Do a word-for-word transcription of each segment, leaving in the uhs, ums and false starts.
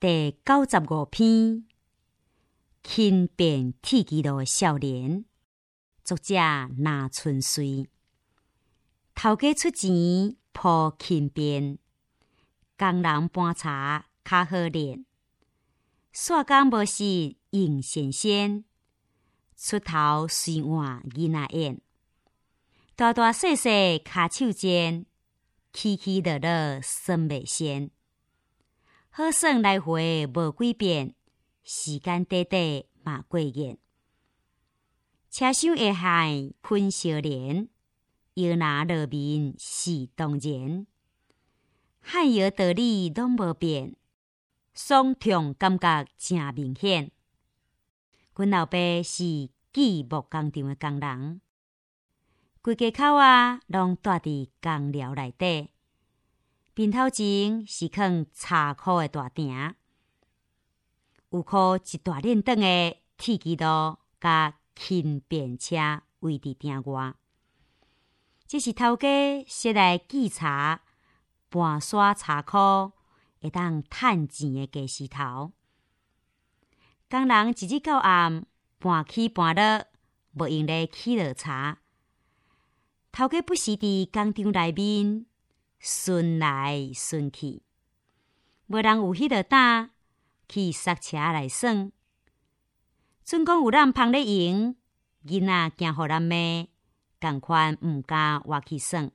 第九十五篇，轻便铁枝路的少年，作者那春水。头家出钱铺轻便，工人搬柴较好练。煞工无事应先先，出头随换囡仔演。大大细细骹手尖，起起落落算袂先。好算来回无几遍，时间短短嘛过瘾。车厢下海困少年，摇拿落面是当然。汉药道理拢无变，爽痛感觉真明显。阮老爸是锯木工厂的工人，规家口啊拢住伫工寮内底。面头前是放柴箍的大鼎，有靠一大链长的铁枝路甲轻便车围伫鼎外。这是头家设来锯柴、搬刷柴箍，会当趁钱的计时头。工人一日到暗搬起搬落，无用咧起落柴。头家不时伫工厂内面顺来顺去，无人有迄个胆去刹车来耍。准讲有人芳咧用，囡仔惊互人骂，共款毋敢活去耍。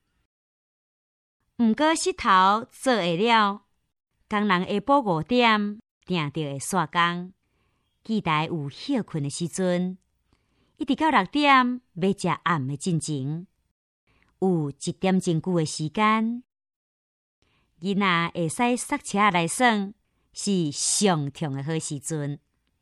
毋过膝头做会了，工人下晡五点定着会煞工，期待有休困的时阵，一直到六点要食暗的进前。有一点钟久的时间，囡仔会使刹车来耍，是上痛的好时阵。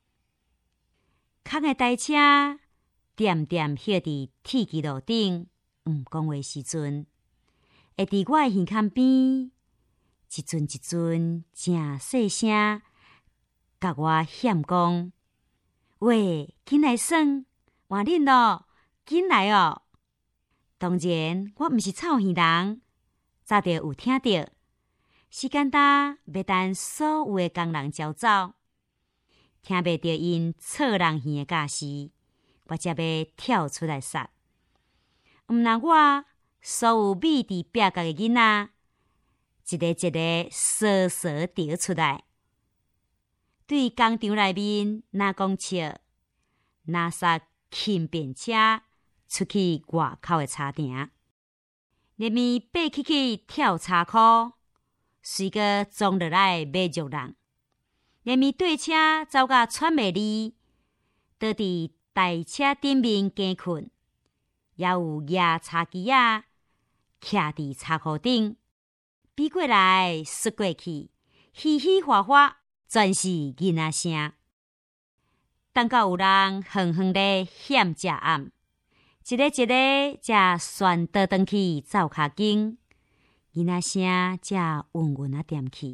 空的台车点点歇伫铁枝路顶，毋讲话时阵，会伫我的耳孔边，一阵一阵正细声，甲我喊讲：喂，紧来耍，换恁咯，紧来哦！当然，我毋是臭耳人，早就有听到。时间大，要等所有的工人招走，听袂到因臭人耳的架势，我才要跳出来杀。毋然我，所有米伫壁角的囡仔，一个一个傻傻逃出来。对工厂内面哪讲笑，哪杀轻便车出去外口的柴埕，连面爬起去跳柴箍，随个撞落来骂辱人，连面对车走甲喘袂离，倒伫台车顶面惊困，也有野柴枝仔徛伫柴箍顶，比过来摔过去，嘻嘻哈哈，全是囡仔声。等到有人远远咧险食暗，一个一个才旋倒转去灶骹间，囡仔声才稳稳啊点去。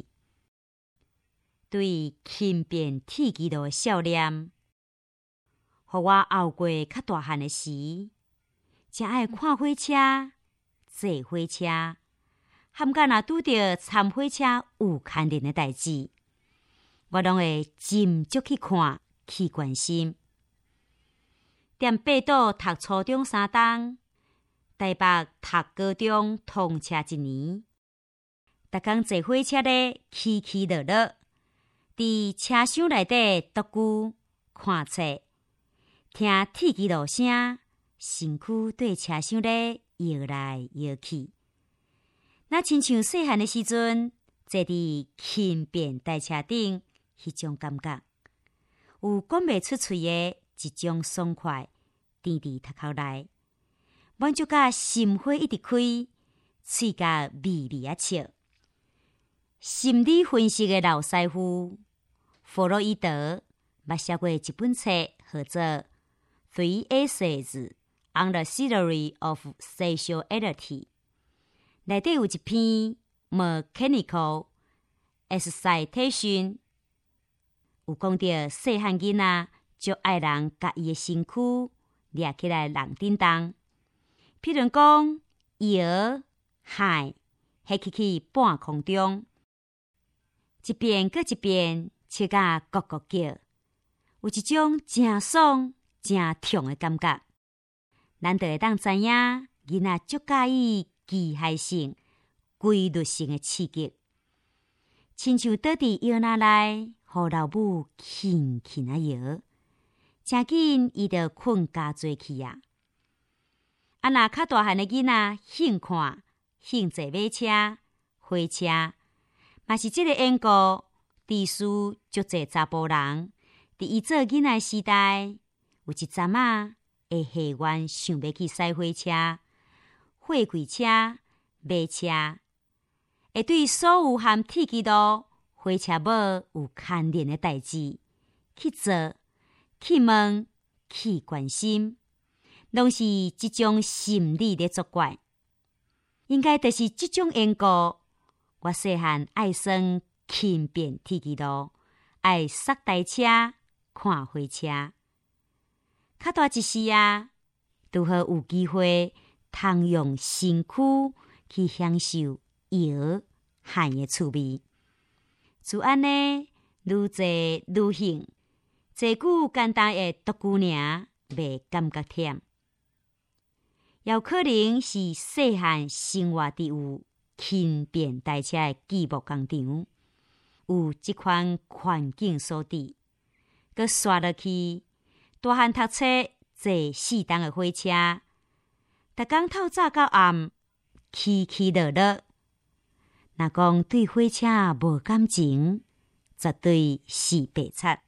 对轻便铁枝路的少年，互我熬过较大汉的时，真爱看火车、坐火车，含甲若拄着参火车有牵连的代志，我拢会斟酌去看、去关心。踮八岛读初中三冬，台北读高中通车一年，逐工坐火车咧起起落落，伫车厢内底独居看册，听铁枝路声，身躯对车厢咧摇来摇去。那亲像细汉的时阵，坐伫轻便台车顶，迄种感觉，有讲袂出喙的一种爽快，甜伫头壳内，满足甲心花一直开，喙角微微啊笑。心理分析的老师傅弗洛伊德捌写过一本册，叫做《Three Essays on the Theory of Sexuality》，内底有一篇 Mechanical Excitation， 有讲到细汉囡仔就爱人甲伊的身躯掠起来人顶动，譬如讲摇、海、飞起去半空中。 一遍搁一遍笑甲咕咕叫，有一种真爽、真痛的感觉。咱就会当知影，囡仔足介意机械性、规律性的刺激，亲像倒伫摇篮内，互老母轻轻啊摇，真紧伊就困加做去啊。啊，若较大汉的囡仔兴看、兴坐马车、火车，嘛是即个缘故。历史足侪查甫人，伫伊做囡仔时代，有一阵仔会下愿想要去驶火车、货柜车、马车，会对所有和铁轨道、火车母有牵连的代志去做、去问、去关心，拢是即种心理的作怪。应该就是即种缘故，我细汉爱耍轻便铁轨道，爱刹台车、看火车。较大一时啊，拄好有机会通用身躯去享受摇撼的趣味。就安尼，愈坐愈兴，坐久简单的独久尔，袂感觉忝。也有可能是细汉生活伫有轻便台车的寂寞工厂。有即款环境所致，佮刷落去，大汉读册坐四档的火车，逐工透早到暗，起起落落。若讲对火车无感情，绝对是白贼。